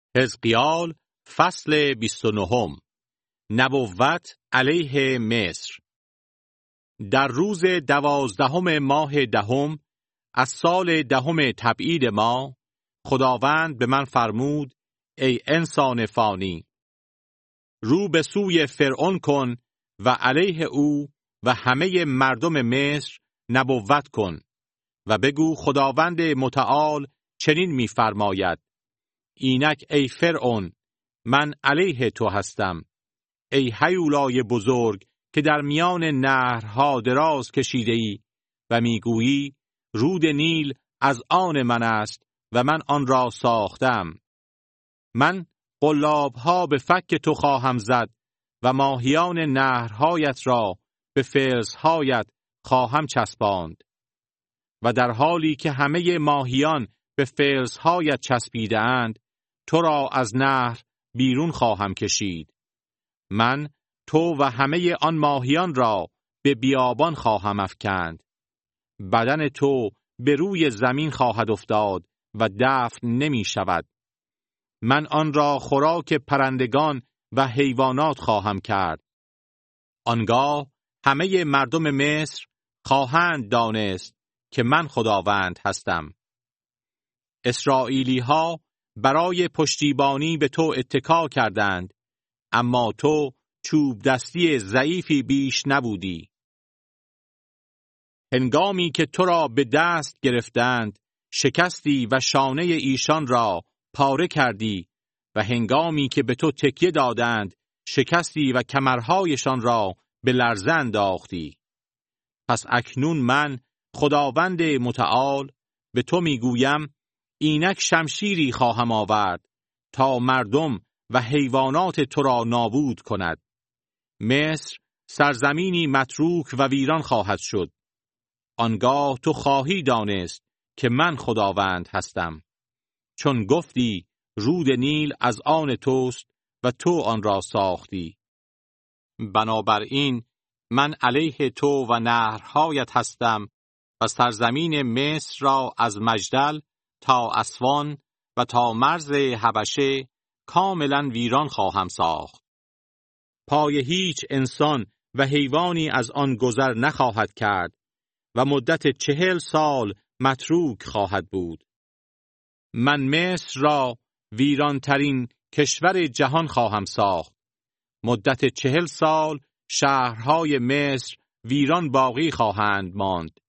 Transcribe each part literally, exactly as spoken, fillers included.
حزقیال فصل بیست و نهم. نبوت علیه مصر. در روز دوازدهم ماه دهم از سال دهم تبعید ما، خداوند به من فرمود: ای انسان فانی، رو به سوی فرعون کن و علیه او و همه مردم مصر نبوت کن و بگو خداوند متعال چنین می‌فرماید: اینک ای فرعون، من علیه تو هستم، ای هیولای بزرگ که در میان نهرها دراز کشیده ای و میگویی رود نیل از آن من است و من آن را ساختم. من قلابها به فک تو خواهم زد و ماهیان نهرهایت را به فرسهایت خواهم چسباند. و در حالی که همه ماهیان به فرسهایت چسبیده اند، تو را از نهر بیرون خواهم کشید. من تو و همه آن ماهیان را به بیابان خواهم افکند. بدن تو به روی زمین خواهد افتاد و دفن نمی شود. من آن را خوراک پرندگان و حیوانات خواهم کرد. آنگاه همه مردم مصر خواهند دانست که من خداوند هستم. اسرائیلی ها برای پشتیبانی به تو اتکا کردند، اما تو چوب دستی ضعیفی بیش نبودی. هنگامی که تو را به دست گرفتند، شکستی و شانه ایشان را پاره کردی و هنگامی که به تو تکیه دادند، شکستی و کمرهایشان را به لرزه انداختی. پس اکنون من خداوند متعال به تو میگویم: اینک شمشیری خواهم آورد تا مردم و حیوانات تو را نابود کند. مصر سرزمینی متروک و ویران خواهد شد. آنگاه تو خواهی دانست که من خداوند هستم، چون گفتی رود نیل از آن توست و تو آن را ساختی. بنابراین من علیه تو و نهرهایت هستم و سرزمین مصر را از مجدل تا اسوان و تا مرز حبشه کاملا ویران خواهم ساخت. پای هیچ انسان و حیوانی از آن گذر نخواهد کرد و مدت چهل سال متروک خواهد بود. من مصر را ویرانترین کشور جهان خواهم ساخت. مدت چهل سال شهرهای مصر ویران باقی خواهند ماند.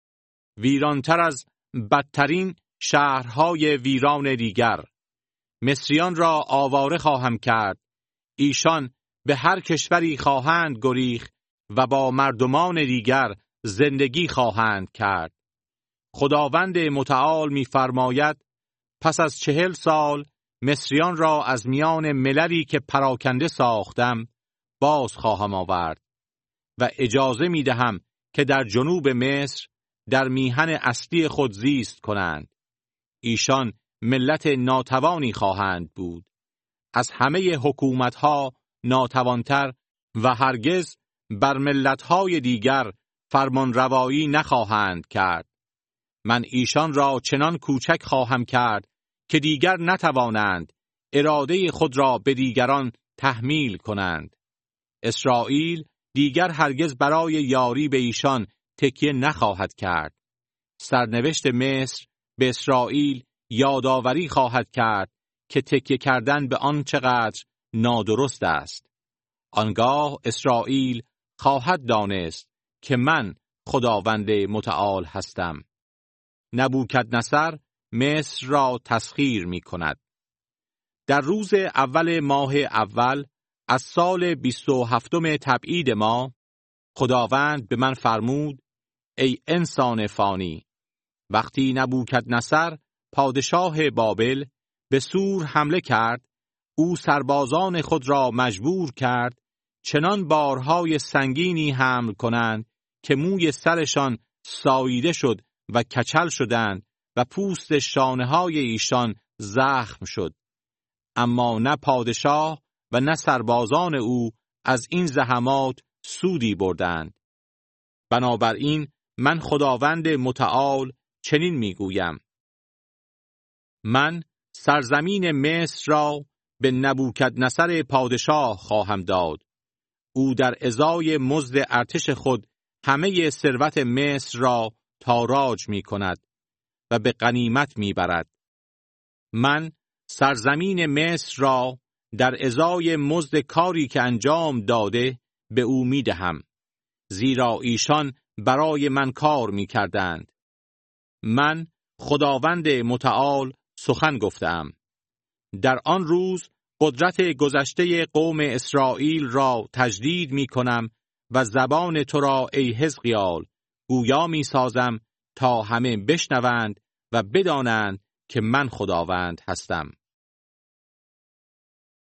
ویرانتر از بدترین شهرهای ویران دیگر. مصریان را آواره خواهم کرد. ایشان به هر کشوری خواهند گریخت و با مردمان دیگر زندگی خواهند کرد. خداوند متعال می‌فرماید: پس از چهل سال مصریان را از میان مللی که پراکنده ساختم باز خواهم آورد و اجازه می‌دهم که در جنوب مصر در میهن اصلی خود زیست کنند. ایشان ملت ناتوانی خواهند بود، از همه حکومت‌ها ناتوانتر و هرگز بر ملت‌های دیگر فرمان روایی نخواهند کرد. من ایشان را چنان کوچک خواهم کرد که دیگر نتوانند اراده خود را به دیگران تحمیل کنند. اسرائیل دیگر هرگز برای یاری به ایشان تکیه نخواهد کرد. سرنوشت مصر به اسرائیل یادآوری خواهد کرد که تکیه کردن به آن چقدر نادرست است. آنگاه اسرائیل خواهد دانست که من خداوند متعال هستم. نبوکدنصر مصر را تسخیر می کند. در روز اول ماه اول از سال بیست و هفتم تبعید ما، خداوند به من فرمود: ای انسان فانی، وقتی نبوکدنصر پادشاه بابل به سور حمله کرد، او سربازان خود را مجبور کرد چنان بارهای سنگینی حمل کنند که موی سرشان ساییده شد و کچل شدند و پوست شانه‌های ایشان زخم شد. اما نه پادشاه و نه سربازان او از این زحمات سودی بردند. بنابراین من خداوند متعال چنین میگویم: من سرزمین مصر را به نبوکدنصر پادشاه خواهم داد. او در ازای مزد ارتش خود همه ثروت مصر را تاراج می کند و به غنیمت می برد. من سرزمین مصر را در ازای مزد کاری که انجام داده به او می دهم، زیرا ایشان برای من کار می کردند. من خداوند متعال سخن گفتم. در آن روز قدرت گذشته قوم اسرائیل را تجدید می کنم و زبان تو را ای حزقیال گویا می سازم تا همه بشنوند و بدانند که من خداوند هستم.